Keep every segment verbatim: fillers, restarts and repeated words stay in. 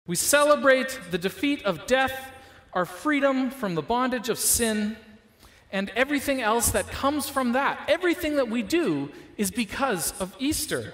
We celebrate the defeat of death, our freedom from the bondage of sin, and everything else that comes from that. Everything that we do is because of Easter.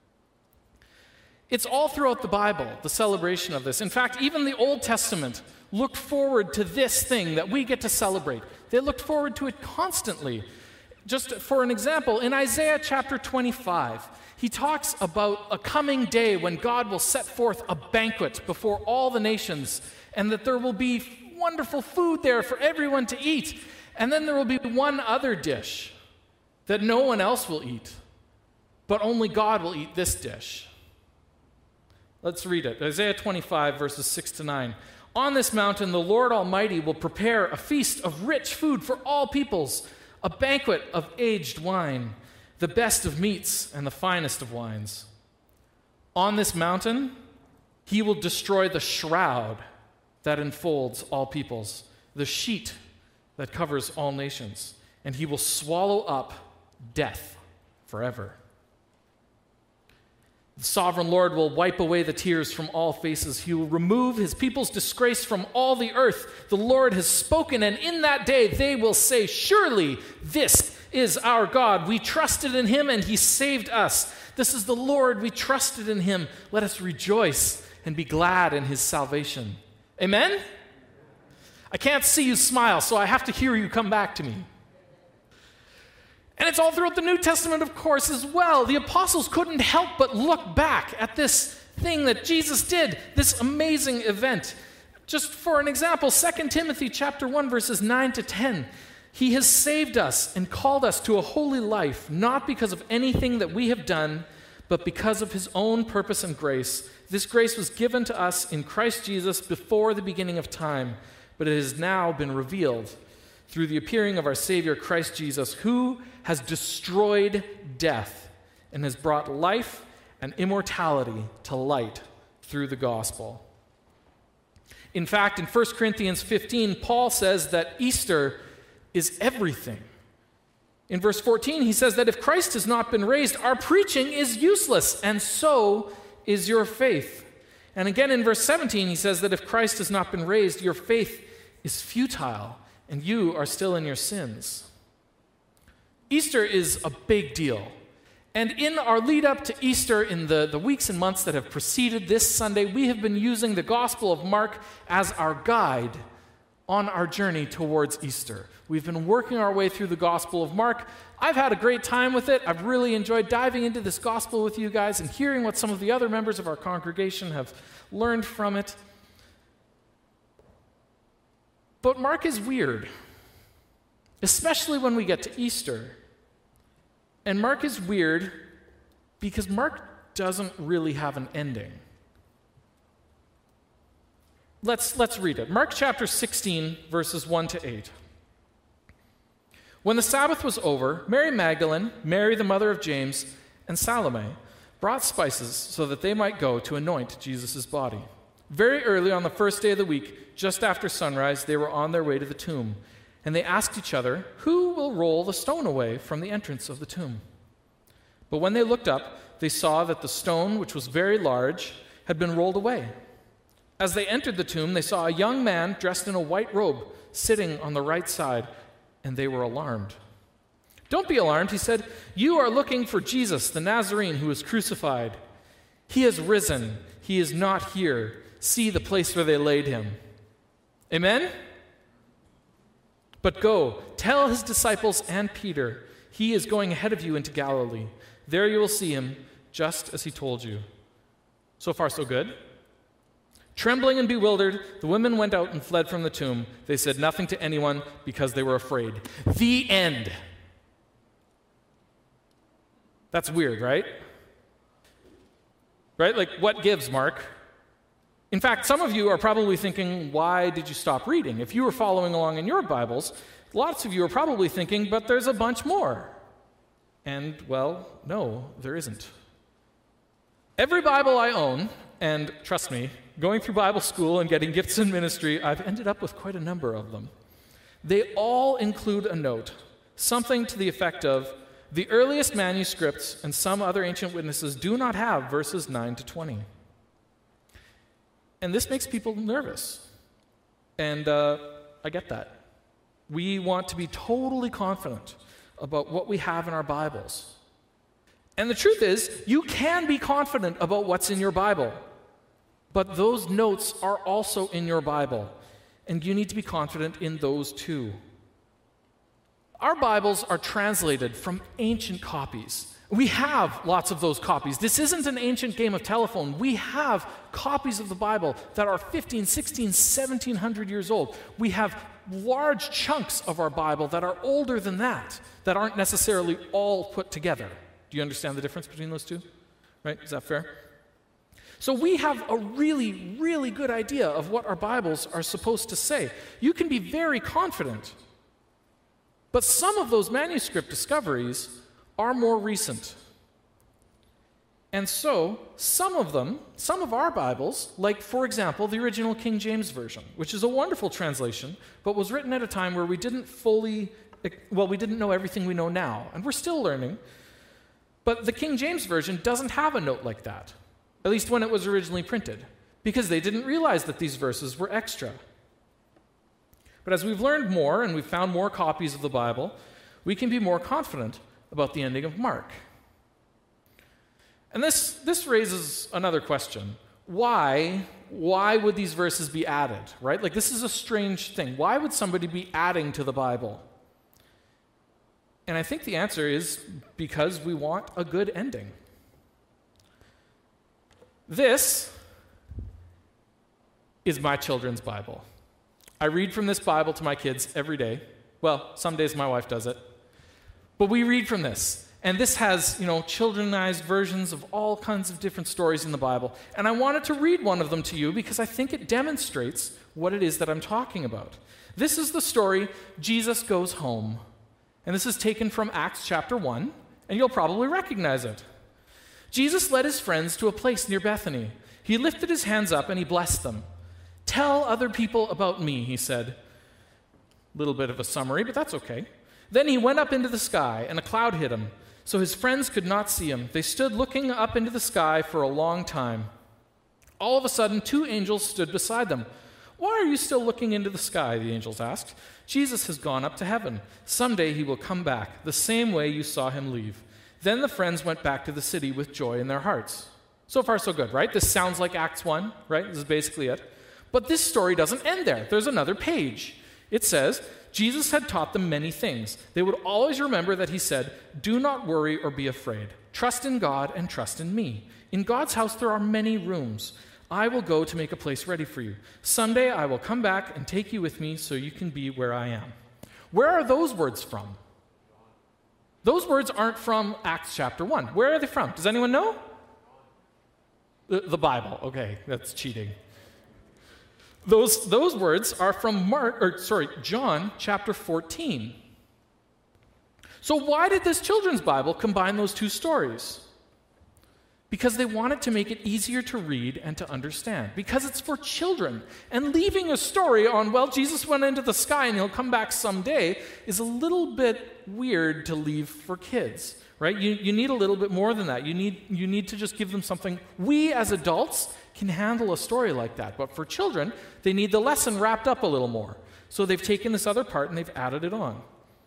It's all throughout the Bible, the celebration of this. In fact, even the Old Testament looked forward to this thing that we get to celebrate. They looked forward to it constantly. Just for an example, in Isaiah chapter twenty-five, he talks about a coming day when God will set forth a banquet before all the nations, and that there will be wonderful food there for everyone to eat. And then there will be one other dish that no one else will eat, but only God will eat this dish. Let's read it. Isaiah twenty-five, verses six to nine. On this mountain, the Lord Almighty will prepare a feast of rich food for all peoples, a banquet of aged wine, the best of meats and the finest of wines. On this mountain, he will destroy the shroud that enfolds all peoples, the sheet that covers all nations, and he will swallow up death forever. The sovereign Lord will wipe away the tears from all faces. He will remove his people's disgrace from all the earth. The Lord has spoken, and in that day they will say, surely this is our God. We trusted in him, and he saved us. This is the Lord. We trusted in him. Let us rejoice and be glad in his salvation. Amen? I can't see you smile, so I have to hear you come back to me. And it's all throughout the New Testament, of course, as well. The apostles couldn't help but look back at this thing that Jesus did, this amazing event. Just for an example, Second Timothy chapter one, verses nine to ten. He has saved us and called us to a holy life, not because of anything that we have done, but because of his own purpose and grace. This grace was given to us in Christ Jesus before the beginning of time, but it has now been revealed through the appearing of our Savior, Christ Jesus, who has destroyed death and has brought life and immortality to light through the gospel. In fact, in First Corinthians fifteen, Paul says that Easter is everything. In verse fourteen, he says that if Christ has not been raised, our preaching is useless, and so is your faith. And again in verse seventeen, he says that if Christ has not been raised, your faith is futile, and you are still in your sins. Easter is a big deal. And in our lead up to Easter, in the, the weeks and months that have preceded this Sunday, we have been using the Gospel of Mark as our guide on our journey towards Easter. We've been working our way through the Gospel of Mark. I've had a great time with it. I've really enjoyed diving into this Gospel with you guys and hearing what some of the other members of our congregation have learned from it. But Mark is weird, especially when we get to Easter. And Mark is weird because Mark doesn't really have an ending. Let's, let's read it. Mark chapter sixteen, verses one to eight. When the Sabbath was over, Mary Magdalene, Mary the mother of James, and Salome brought spices so that they might go to anoint Jesus' body. Very early on the first day of the week, just after sunrise, they were on their way to the tomb. And they asked each other, who will roll the stone away from the entrance of the tomb? But when they looked up, they saw that the stone, which was very large, had been rolled away. As they entered the tomb, they saw a young man dressed in a white robe sitting on the right side, and they were alarmed. Don't be alarmed, he said. You are looking for Jesus, the Nazarene, who was crucified. He has risen. He is not here. See the place where they laid him. Amen? But go, tell his disciples and Peter, he is going ahead of you into Galilee. There you will see him, just as he told you. So far, so good. Trembling and bewildered, the women went out and fled from the tomb. They said nothing to anyone because they were afraid. The end. That's weird, right? Right? Like, what gives, Mark? In fact, some of you are probably thinking, why did you stop reading? If you were following along in your Bibles, lots of you are probably thinking, but there's a bunch more. And, well, no, there isn't. Every Bible I own, and trust me, going through Bible school and getting gifts in ministry, I've ended up with quite a number of them. They all include a note, something to the effect of, the earliest manuscripts and some other ancient witnesses do not have verses nine to twenty. And this makes people nervous. And uh, I get that. We want to be totally confident about what we have in our Bibles. And the truth is, you can be confident about what's in your Bible. But those notes are also in your Bible. And you need to be confident in those too. Our Bibles are translated from ancient copies. We have lots of those copies. This isn't an ancient game of telephone. We have copies of the Bible that are fifteen, sixteen, seventeen hundred years old. We have large chunks of our Bible that are older than that, that aren't necessarily all put together. Do you understand the difference between those two? Right? Is that fair? So we have a really, really good idea of what our Bibles are supposed to say. You can be very confident. But some of those manuscript discoveries are more recent. And so, some of them, some of our Bibles, like, for example, the original King James Version, which is a wonderful translation, but was written at a time where we didn't fully, well, we didn't know everything we know now, and we're still learning. But the King James Version doesn't have a note like that, at least when it was originally printed, because they didn't realize that these verses were extra. But as we've learned more and we've found more copies of the Bible, we can be more confident about the ending of Mark. And this, this raises another question. Why, why would these verses be added, right? Like, this is a strange thing. Why would somebody be adding to the Bible? And I think the answer is because we want a good ending. This is my children's Bible. I read from this Bible to my kids every day. Well, some days my wife does it. But we read from this. And this has, you know, childrenized versions of all kinds of different stories in the Bible. And I wanted to read one of them to you because I think it demonstrates what it is that I'm talking about. This is the story, Jesus Goes Home. And this is taken from Acts chapter one, and you'll probably recognize it. Jesus led his friends to a place near Bethany. He lifted his hands up and he blessed them. "Tell other people about me," he said. A little bit of a summary, but that's okay. Then he went up into the sky, and a cloud hid him, so his friends could not see him. They stood looking up into the sky for a long time. All of a sudden, two angels stood beside them. "Why are you still looking into the sky?" the angels asked. "Jesus has gone up to heaven. Someday he will come back, the same way you saw him leave." Then the friends went back to the city with joy in their hearts. So far, so good, right? This sounds like Acts one, right? This is basically it. But this story doesn't end there. There's another page. It says, Jesus had taught them many things. They would always remember that he said, "Do not worry or be afraid. Trust in God and trust in me. In God's house there are many rooms. I will go to make a place ready for you. Someday I will come back and take you with me so you can be where I am." Where are those words from? Those words aren't from Acts chapter one. Where are they from? Does anyone know? The, the Bible. Okay, that's cheating. Those, those words are from Mark, or sorry, John chapter fourteen. So why did this children's Bible combine those two stories? Because they wanted to make it easier to read and to understand. Because it's for children. And leaving a story on, well, Jesus went into the sky and he'll come back someday is a little bit weird to leave for kids, right? You, you need a little bit more than that. You need, you need to just give them something. We as adults can handle a story like that. But for children, they need the lesson wrapped up a little more. So they've taken this other part and they've added it on.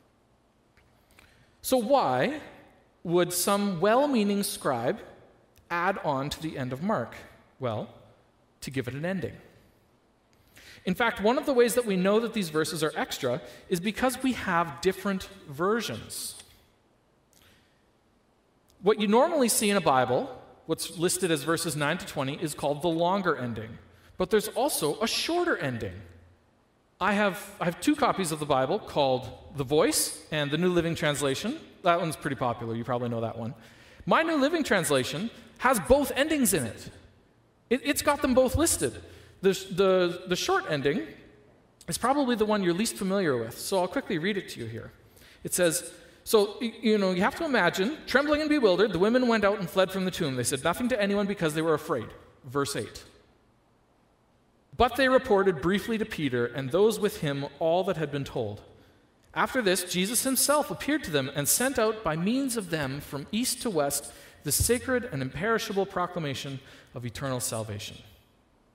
So why would some well-meaning scribe add on to the end of Mark? Well, to give it an ending. In fact, one of the ways that we know that these verses are extra is because we have different versions. What you normally see in a Bible, what's listed as verses nine to twenty, is called the longer ending. But there's also a shorter ending. I have, I have two copies of the Bible called The Voice and the New Living Translation. That one's pretty popular. You probably know that one. My New Living Translation has both endings in it. it it's got them both listed. The, the, the short ending is probably the one you're least familiar with, so I'll quickly read it to you here. It says, so, you know, you have to imagine, trembling and bewildered, the women went out and fled from the tomb. They said nothing to anyone because they were afraid. Verse eight. But they reported briefly to Peter and those with him all that had been told. After this, Jesus himself appeared to them and sent out by means of them from east to west the sacred and imperishable proclamation of eternal salvation.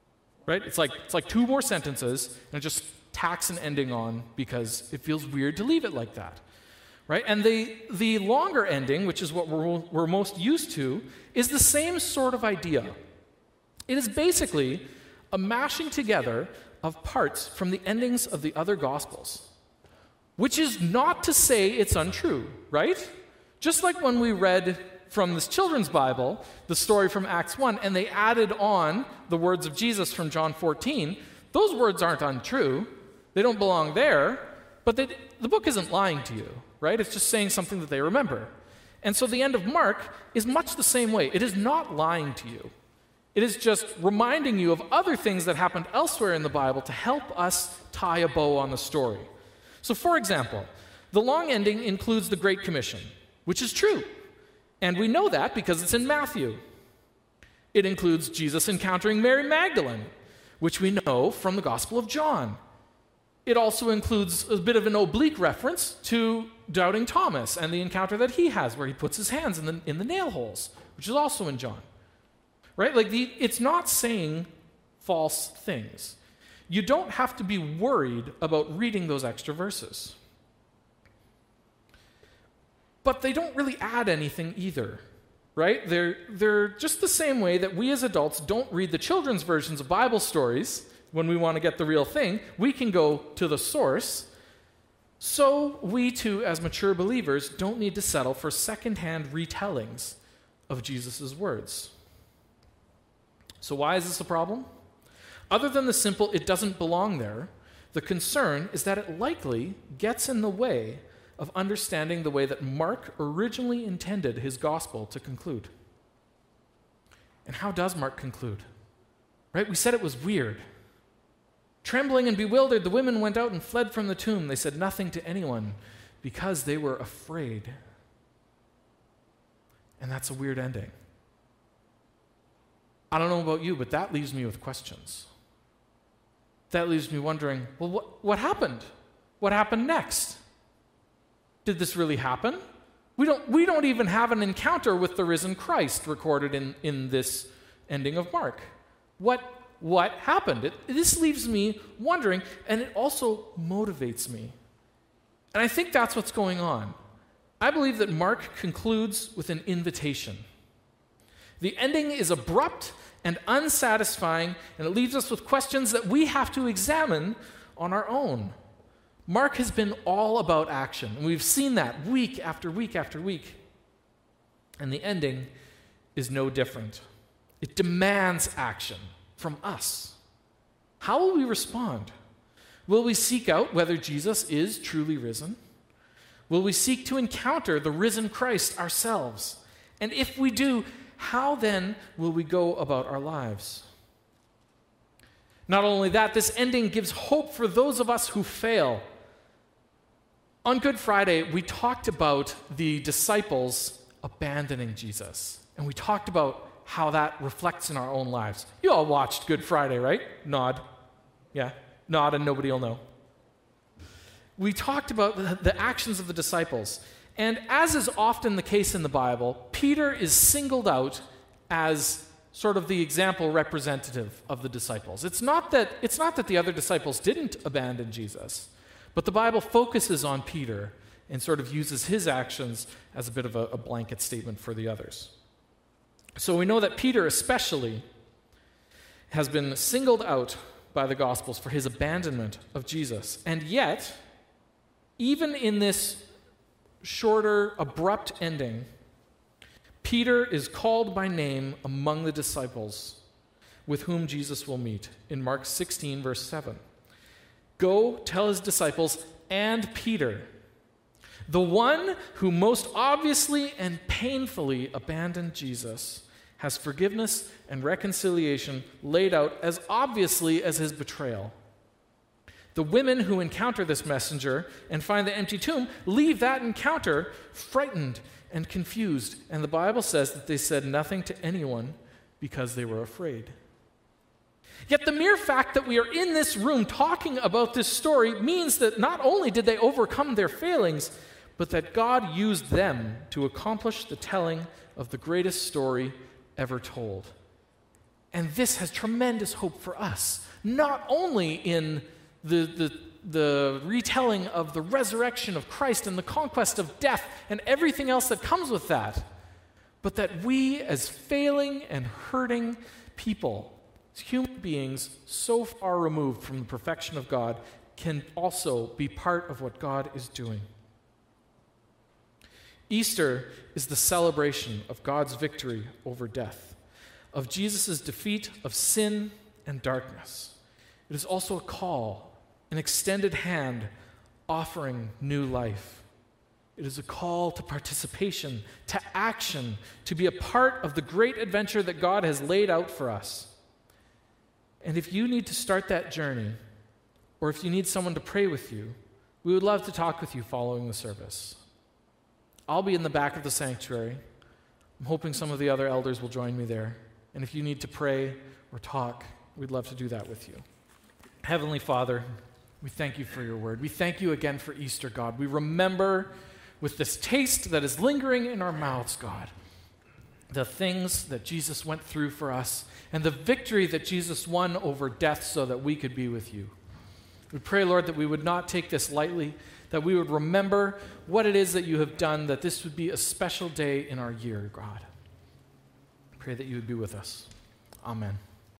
right? It's like, it's like two more sentences, and it just tacks an ending on because it feels weird to leave it like that, right? And the, the longer ending, which is what we're, we're most used to, is the same sort of idea. It is basically a mashing together of parts from the endings of the other Gospels, which is not to say it's untrue, right? Just like when we read from this children's Bible, the story from Acts one, and they added on the words of Jesus from John fourteen, those words aren't untrue. They don't belong there, but they, the book isn't lying to you, right? It's just saying something that they remember. And so the end of Mark is much the same way. It is not lying to you. It is just reminding you of other things that happened elsewhere in the Bible to help us tie a bow on the story. So, for example, the long ending includes the Great Commission, which is true. And we know that because it's in Matthew. It includes Jesus encountering Mary Magdalene, which we know from the Gospel of John. It also includes a bit of an oblique reference to doubting Thomas and the encounter that he has where he puts his hands in the, in the nail holes, which is also in John. Right? Like, the, it's not saying false things. You don't have to be worried about reading those extra verses. But they don't really add anything either, right? They're, they're just the same way that we as adults don't read the children's versions of Bible stories when we want to get the real thing. We can go to the source. So we too, as mature believers, don't need to settle for secondhand retellings of Jesus' words. So why is this a problem? Other than the simple, it doesn't belong there, the concern is that it likely gets in the way of understanding the way that Mark originally intended his gospel to conclude. And how does Mark conclude? Right? We said it was weird. Trembling and bewildered, the women went out and fled from the tomb. They said nothing to anyone because they were afraid. And that's a weird ending. I don't know about you, but that leaves me with questions. That leaves me wondering, well, what, what happened? What happened next? Did this really happen? We don't, we don't even have an encounter with the risen Christ recorded in, in this ending of Mark. What, what happened? It, this leaves me wondering, and it also motivates me. And I think that's what's going on. I believe that Mark concludes with an invitation. The ending is abrupt and unsatisfying, and it leaves us with questions that we have to examine on our own. Mark has been all about action, and we've seen that week after week after week. And the ending is no different. It demands action from us. How will we respond? Will we seek out whether Jesus is truly risen? Will we seek to encounter the risen Christ ourselves? And if we do, how then will we go about our lives? Not only that, this ending gives hope for those of us who fail. On Good Friday, we talked about the disciples abandoning Jesus. And we talked about how that reflects in our own lives. You all watched Good Friday, right? Nod. Yeah, nod and nobody will know. We talked about the, the actions of the disciples. And as is often the case in the Bible, Peter is singled out as sort of the example representative of the disciples. It's not that, it's not that the other disciples didn't abandon Jesus, but the Bible focuses on Peter and sort of uses his actions as a bit of a, a blanket statement for the others. So we know that Peter especially has been singled out by the Gospels for his abandonment of Jesus. And yet, even in this shorter, abrupt ending, Peter is called by name among the disciples with whom Jesus will meet in Mark sixteen, verse seven. Go tell his disciples and Peter, the one who most obviously and painfully abandoned Jesus, has forgiveness and reconciliation laid out as obviously as his betrayal. The women who encounter this messenger and find the empty tomb leave that encounter frightened and confused. And the Bible says that they said nothing to anyone because they were afraid. Yet the mere fact that we are in this room talking about this story means that not only did they overcome their failings, but that God used them to accomplish the telling of the greatest story ever told. And this has tremendous hope for us, not only in the, the, the retelling of the resurrection of Christ and the conquest of death and everything else that comes with that, but that we as failing and hurting people, as human beings so far removed from the perfection of God, can also be part of what God is doing. Easter is the celebration of God's victory over death, of Jesus' defeat of sin and darkness. It is also a call, an extended hand offering new life. It is a call to participation, to action, to be a part of the great adventure that God has laid out for us. And if you need to start that journey, or if you need someone to pray with you, we would love to talk with you following the service. I'll be in the back of the sanctuary. I'm hoping some of the other elders will join me there. And if you need to pray or talk, we'd love to do that with you. Heavenly Father, we thank you for your word. We thank you again for Easter, God. We remember with this taste that is lingering in our mouths, God, the things that Jesus went through for us and the victory that Jesus won over death so that we could be with you. We pray, Lord, that we would not take this lightly, that we would remember what it is that you have done, that this would be a special day in our year, God. Pray that you would be with us. Amen.